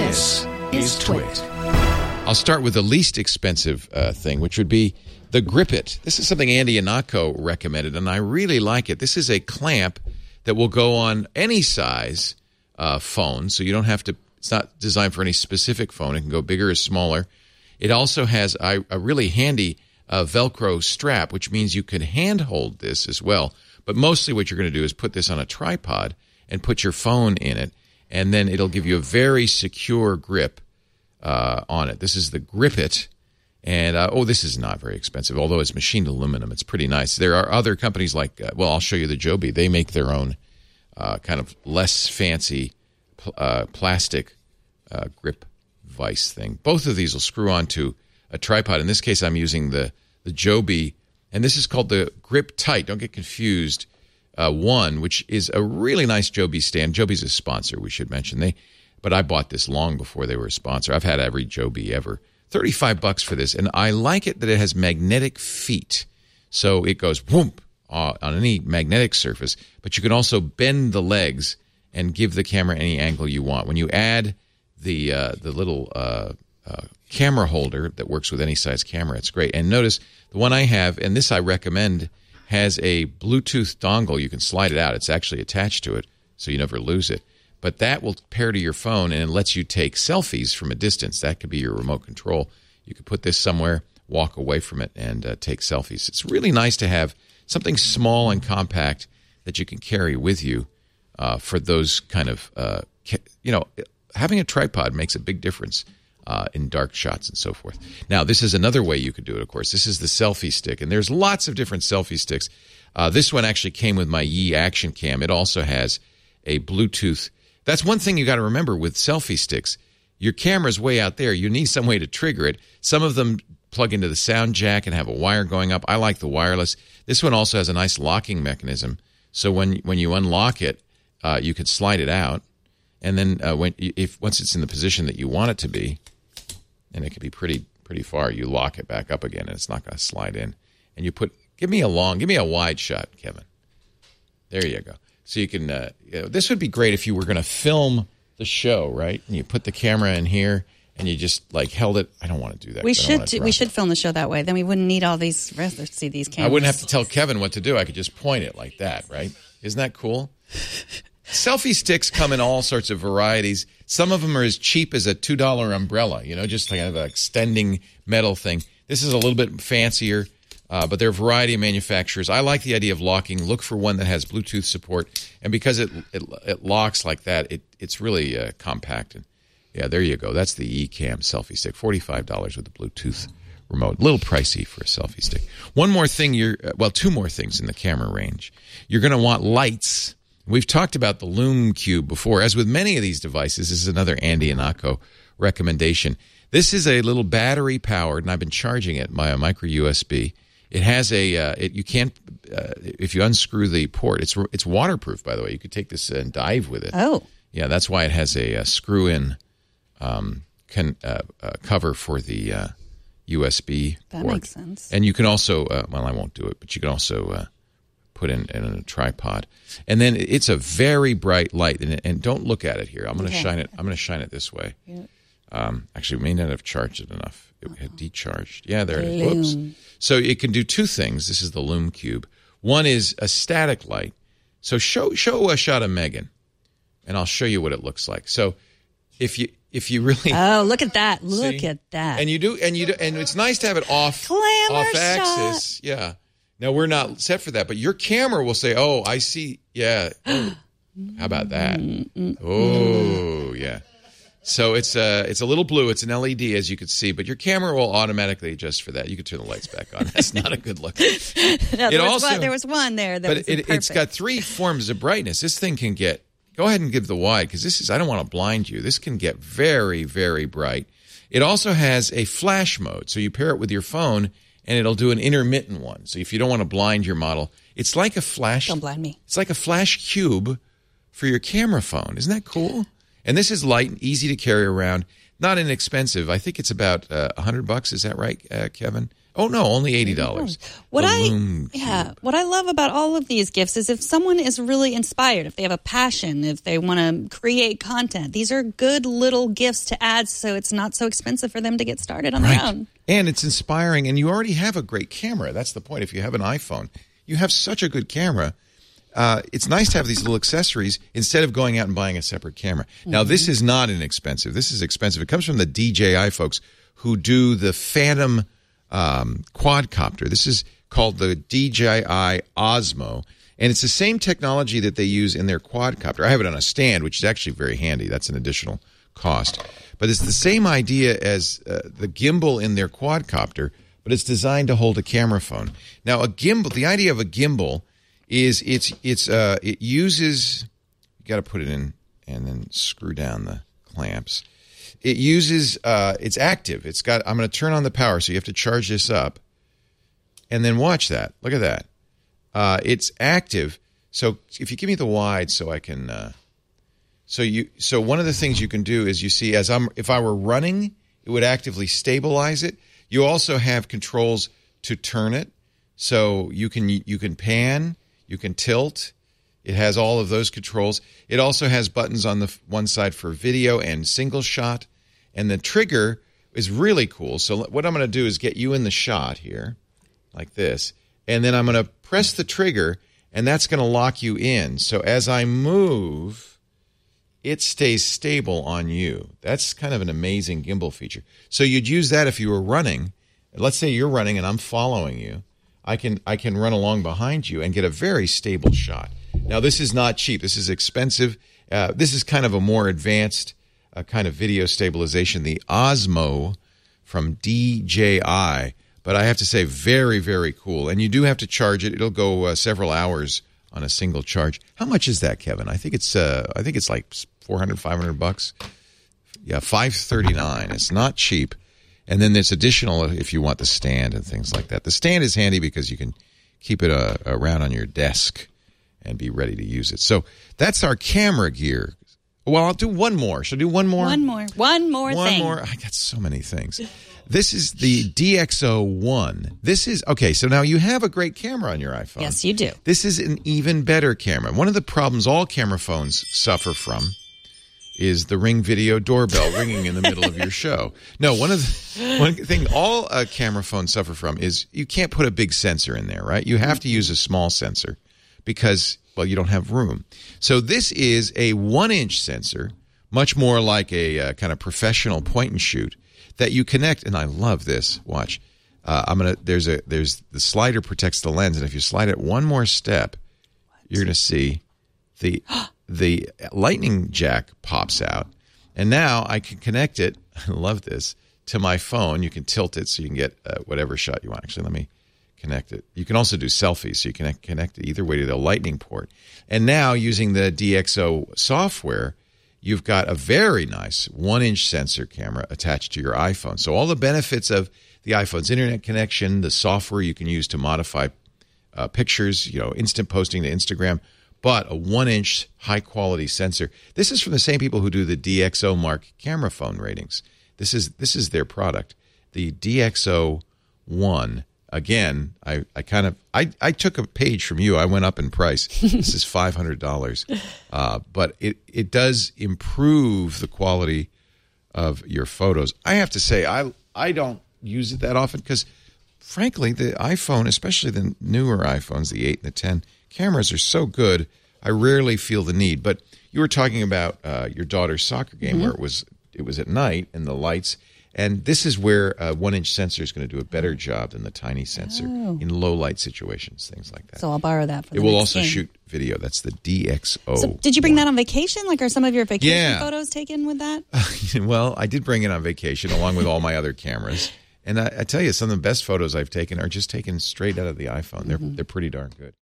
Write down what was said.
This is Twit. I'll start with the least expensive thing, which would be the Grip It. This is something Andy Anako recommended, and I really like it. This is a clamp that will go on any size phone, so you don't have to. It's not designed for any specific phone. It can go bigger or smaller. It also has a really handy Velcro strap, which means you can handhold this as well. But mostly what you're going to do is put this on a tripod and put your phone in it, and then it'll give you a very secure grip on it. This is the Grip It, and this is not very expensive, although it's machined aluminum. It's pretty nice. There are other companies like, I'll show you the Joby. They make their own kind of less fancy plastic grip vise thing. Both of these will screw onto a tripod. In this case, I'm using the Joby, and this is called the Grip Tight. Don't get confused. One, which is a really nice Joby stand. Joby's a sponsor, we should mention. But I bought this long before they were a sponsor. I've had every Joby ever. $35 for this, and I like it that it has magnetic feet. So it goes whoomp on any magnetic surface, but you can also bend the legs and give the camera any angle you want. When you add the little camera holder that works with any size camera, it's great. And notice the one I have, and this I recommend, has a Bluetooth dongle. You can slide it out. It's actually attached to it, so you never lose it. But that will pair to your phone, and it lets you take selfies from a distance. That could be your remote control. You could put this somewhere, walk away from it, and take selfies. It's really nice to have something small and compact that you can carry with you for those kind of, having a tripod makes a big difference in dark shots and so forth. Now, this is another way you could do it, of course. This is the selfie stick, and there's lots of different selfie sticks. This one actually came with my Yi Action Cam. It also has a Bluetooth. That's one thing you got to remember with selfie sticks. Your camera's way out there. You need some way to trigger it. Some of them plug into the sound jack and have a wire going up. I like the wireless. This one also has a nice locking mechanism. So when you unlock it, you could slide it out. And then once it's in the position that you want it to be, and it could be pretty far, you lock it back up again, and it's not going to slide in. And you give me a wide shot, Kevin. There you go. So you can, this would be great if you were going to film the show, right? And you put the camera in here, and you just held it. I don't want to do that. We should film the show that way. Then we wouldn't need all these cameras. I wouldn't have to tell Kevin what to do. I could just point it like that, right? Isn't that cool? Selfie sticks come in all sorts of varieties. Some of them are as cheap as a $2 umbrella, just kind of an extending metal thing. This is a little bit fancier. But there are a variety of manufacturers. I like the idea of locking. Look for one that has Bluetooth support. And because it locks like that, it's really compact. And yeah, there you go. That's the eCam selfie stick. $45 with the Bluetooth remote. A little pricey for a selfie stick. One more thing, two more things in the camera range. You're going to want lights. We've talked about the Lume Cube before. As with many of these devices, this is another Andy Anako recommendation. This is a little battery-powered, and I've been charging it by a micro USB. It has you can't, if you unscrew the port, it's waterproof, by the way. You could take this and dive with it. Oh. Yeah, that's why it has a screw-in cover for the USB That port. makes sense. And you can also, I won't do it, but you can also put in a tripod. And then it's a very bright light, and don't look at it here. I'm going to shine it. I'm going to shine it this way. Yeah. Actually, we may not have charged it enough. It had decharged. Yeah, there it is. Whoops. So it can do two things. This is the Lume Cube. One is a static light. So show a shot of Megan, and I'll show you what it looks like. So if you really look at that, look at that, and it's nice to have it off axis. Yeah. Now we're not set for that, but your camera will say, "Oh, I see." Yeah. How about that? Oh, yeah. So it's a little blue. It's an LED, as you can see, but your camera will automatically adjust for that. You can turn the lights back on. That's not a good look. No, there was one there. That but it's got three forms of brightness. This thing can get. Go ahead and give the wide, because I don't want to blind you. This can get very, very bright. It also has a flash mode, so you pair it with your phone, and it'll do an intermittent one. So if you don't want to blind your model, it's like a flash. Don't blind me. It's like a flash cube for your camera phone. Isn't that cool? And this is light and easy to carry around. Not inexpensive. I think it's about $100. Is that right, Kevin? Oh, no, only $80. What I love about all of these gifts is if someone is really inspired, if they have a passion, if they want to create content, these are good little gifts to add so it's not so expensive for them to get started on their own. And it's inspiring, and you already have a great camera. That's the point. If you have an iPhone, you have such a good camera. It's nice to have these little accessories instead of going out and buying a separate camera. Now, this is not inexpensive. This is expensive. It comes from the DJI folks who do the Phantom quadcopter. This is called the DJI Osmo, and it's the same technology that they use in their quadcopter. I have it on a stand, which is actually very handy. That's an additional cost. But it's the same idea as the gimbal in their quadcopter, but it's designed to hold a camera phone. Now, a gimbal, the idea of a gimbal is it uses, you got to put it in and then screw down the clamps. It uses, it's active. It's got, I'm going to turn on the power, so you have to charge this up. And then watch that. Look at that. It's active. So if you give me the wide so I can, so one of the things you can do is you see, if I were running, it would actively stabilize it. You also have controls to turn it. So you can pan, you can tilt. It has all of those controls. It also has buttons on the one side for video and single shot. And the trigger is really cool. So what I'm going to do is get you in the shot here, like this. And then I'm going to press the trigger, and that's going to lock you in. So as I move, it stays stable on you. That's kind of an amazing gimbal feature. So you'd use that if you were running. Let's say you're running and I'm following you. I can run along behind you and get a very stable shot. Now, this is not cheap. This is expensive. This is kind of a more advanced kind of video stabilization, the Osmo from DJI. But I have to say, very, very cool. And you do have to charge it. It'll go several hours on a single charge. How much is that, Kevin? I think it's like $400, $500. Yeah, $539. It's not cheap. And then there's additional if you want the stand and things like that. The stand is handy because you can keep it around on your desk and be ready to use it. So that's our camera gear. Well, I'll do one more. Should I do one more? One more thing. I got so many things. This is the DxO1. This is, okay, so now you have a great camera on your iPhone. Yes, you do. This is an even better camera. One of the problems all camera phones suffer from is the Ring Video doorbell ringing in the middle of your show. No, one thing all camera phones suffer from is you can't put a big sensor in there, right? You have to use a small sensor because, well, you don't have room. So this is a 1-inch sensor, much more like a kind of professional point and shoot that you connect. And I love this. Watch. There's the slider protects the lens, and if you slide it one more step, you're going to see the lightning jack pops out, and now I can connect it. I love this, to my phone. You can tilt it so you can get whatever shot you want. Actually, let me connect it. You can also do selfies, so you can connect it either way to the lightning port. And now, using the DxO software, you've got a very nice 1-inch sensor camera attached to your iPhone. So all the benefits of the iPhone's internet connection, the software you can use to modify pictures, instant posting to Instagram, but a 1-inch high-quality sensor. This is from the same people who do the DxO Mark camera phone ratings. This is their product, the DxO1. Again, I took a page from you. I went up in price. This is $500, but it does improve the quality of your photos. I have to say, I don't use it that often because, frankly, the iPhone, especially the newer iPhones, the 8 and the 10, cameras are so good, I rarely feel the need. But you were talking about your daughter's soccer game where it was at night and the lights. And this is where a 1-inch sensor is going to do a better job than the tiny sensor in low light situations, things like that. So I'll borrow that for the It will next also game. shoot video. That's the DxO. So did you bring that on vacation? Like, are some of your vacation photos taken with that? Well, I did bring it on vacation along with all my other cameras. And I tell you, some of the best photos I've taken are just taken straight out of the iPhone. They're pretty darn good.